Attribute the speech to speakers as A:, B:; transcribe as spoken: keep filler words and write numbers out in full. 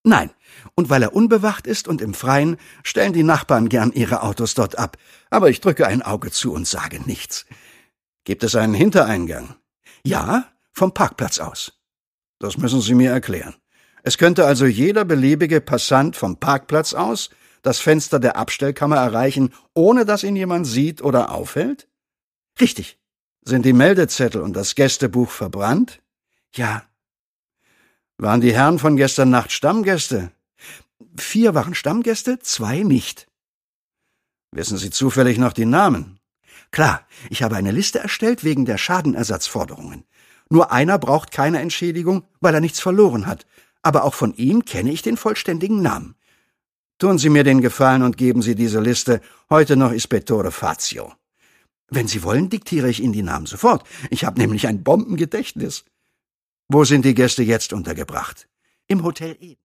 A: Nein, und weil er unbewacht ist und im Freien, stellen die Nachbarn gern ihre Autos dort ab. Aber ich drücke ein Auge zu und sage nichts. Gibt es einen Hintereingang? Ja, vom Parkplatz aus. Das müssen Sie mir erklären. Es könnte also jeder beliebige Passant vom Parkplatz aus das Fenster der Abstellkammer erreichen, ohne dass ihn jemand sieht oder auffällt? Richtig. Sind die Meldezettel und das Gästebuch verbrannt? Ja. Waren die Herren von gestern Nacht Stammgäste? Vier waren Stammgäste, zwei nicht. Wissen Sie zufällig noch die Namen? Klar, ich habe eine Liste erstellt wegen der Schadenersatzforderungen. Nur einer braucht keine Entschädigung, weil er nichts verloren hat. Aber auch von ihm kenne ich den vollständigen Namen. Tun Sie mir den Gefallen und geben Sie diese Liste heute noch Ispettore Fazio. Wenn Sie wollen, diktiere ich Ihnen die Namen sofort. Ich habe nämlich ein Bombengedächtnis. Wo sind die Gäste jetzt untergebracht? Im Hotel Eden.